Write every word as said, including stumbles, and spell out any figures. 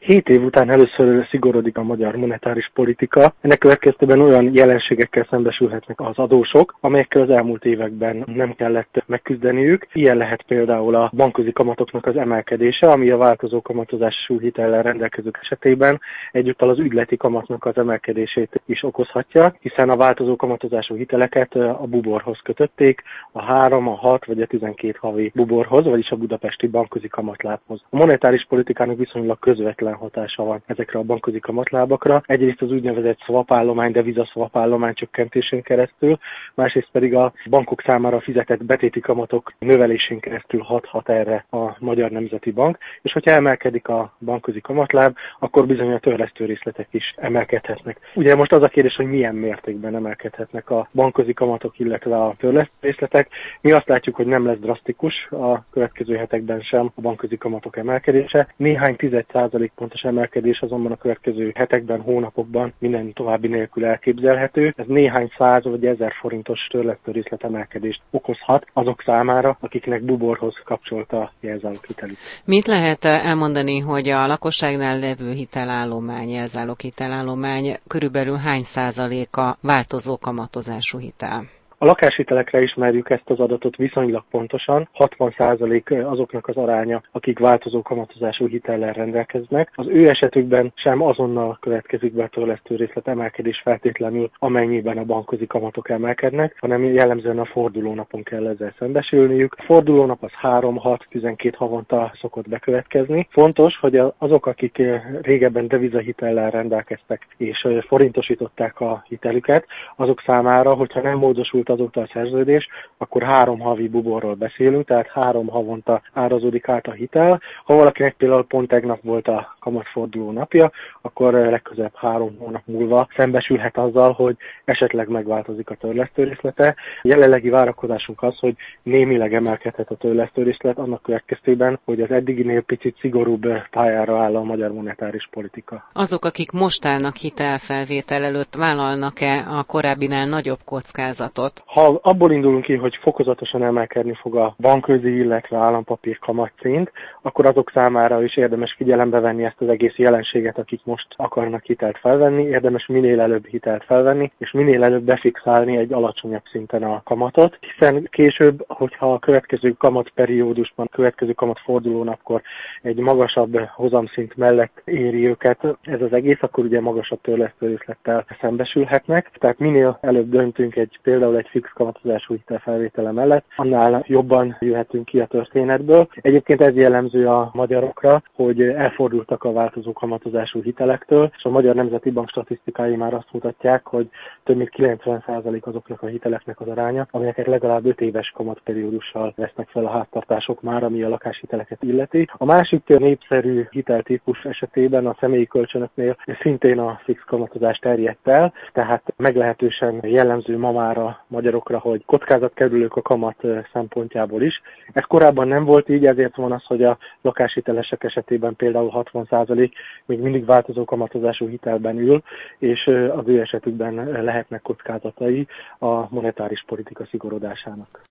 Hét év után először szigorodik a magyar monetáris politika. Ennek következtében olyan jelenségekkel szembesülhetnek az adósok, amelyekkel az elmúlt években nem kellett megküzdeniük. Ilyen lehet például a bankközi kamatoknak az emelkedése, ami a változó kamatozású hitellel rendelkezők esetében egyúttal az ügyleti kamatnak az emelkedését is okozhatja, hiszen a változó kamatozású hiteleket a buborhoz kötötték, a három, a hat vagy a tizenkét havi buborhoz, vagyis a budapesti bankközi kamatlábhoz. A monetáris politikának viszonylag közvetlen hatása van ezekre a bankközi kamatlábakra. Egyrészt az úgynevezett swap állomány, deviza swap állomány csökkentésén keresztül, másrészt pedig a bankok számára fizetett betéti kamatok növelésén keresztül hathat erre a Magyar Nemzeti Bank, és hogyha emelkedik a bankközi kamatláb, akkor bizony a törlesztő részletek is emelkedhetnek. Ugye most az a kérdés, hogy milyen mértékben emelkedhetnek a bankközi kamatok, illetve a törlesztő részletek. Mi azt látjuk, hogy nem lesz drasztikus a következő hetekben sem a bankközi kamatok emelkedése. Néhány tized százalék pontos emelkedés azonban a következő hetekben, hónapokban minden további nélkül elképzelhető. Ez néhány száz vagy ezer forintos törlesztő részlet emelkedést okozhat azok számára, akiknek buborhoz kapcsolta a jelzálog hitelük. Mit lehet elmondani, hogy a lakosságnál levő hitelállomány, jelzálog hitelállomány körülbelül hány százaléka változó kamatozású hitel? A lakáshitelekre ismerjük ezt az adatot viszonylag pontosan, hatvan százalék azoknak az aránya, akik változó kamatozású hitellel rendelkeznek. Az ő esetükben sem azonnal következik be a törlesztő részlet emelkedés feltétlenül, amennyiben a bankközi kamatok emelkednek, hanem jellemzően a fordulónapon kell ezzel szembesülniük. A fordulónap az három, hat, tizenkét havonta szokott bekövetkezni. Fontos, hogy azok, akik régebben devizahitellel rendelkeztek és forintosították a hitelüket, azok számára, hogyha nem módosult azóta a szerződés, akkor három havi buborról beszélünk, tehát három havonta árazódik át a hitel. Ha valakinek például pont tegnap volt a kamatforduló napja, akkor legközelebb három hónap múlva szembesülhet azzal, hogy esetleg megváltozik a törlesztő részlete. Jelenlegi várakozásunk az, hogy némileg emelkedhet a törlesztő részlet, annak következtében, hogy az eddiginél picit szigorúbb pályára áll a magyar monetáris politika. Azok, akik most állnak hitelfelvétel előtt, vállalnak-e a korábbinál nagyobb kockázatot? Ha abból indulunk ki, hogy fokozatosan emelkedni fog a bankközi, illetve állampapír kamatszint, akkor azok számára is érdemes figyelembe venni ezt az egész jelenséget, akik most akarnak hitelt felvenni, érdemes minél előbb hitelt felvenni, és minél előbb befixálni egy alacsonyabb szinten a kamatot, hiszen később, hogyha a következő kamatperiódusban, a következő kamatfordulónapkor egy magasabb hozamszint mellett éri őket ez az egész, akkor ugye magasabb törlesztő részlettel szembesülhetnek. Tehát minél előbb döntünk egy például egy fix kamatozású hitelfelvétele mellett, annál jobban jöhetünk ki a történetből. Egyébként ez jellemző a magyarokra, hogy elfordultak a változó kamatozású hitelektől, és a Magyar Nemzeti Bank statisztikái már azt mutatják, hogy több mint kilencven százalék azoknak a hiteleknek az aránya, amelyeket legalább öt éves kamatperiódussal vesznek fel a háztartások már, ami a lakáshiteleket illeti. A másik népszerű hiteltípus esetében a személyi kölcsönöknél szintén a fix kamatozás terjedt el, tehát meglehetősen jellemző ma már a magyarokra, hogy kockázatkerülők a kamat szempontjából is. Ez korábban nem volt így, ezért van az, hogy a lakáshitelesek esetében például hatvan százalék még mindig változó kamatozású hitelben ül, és az ő esetükben lehetnek kockázatai a monetáris politika szigorodásának.